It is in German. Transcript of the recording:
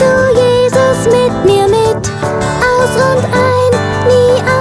du Jesus mit mir mit. Aus und ein, nie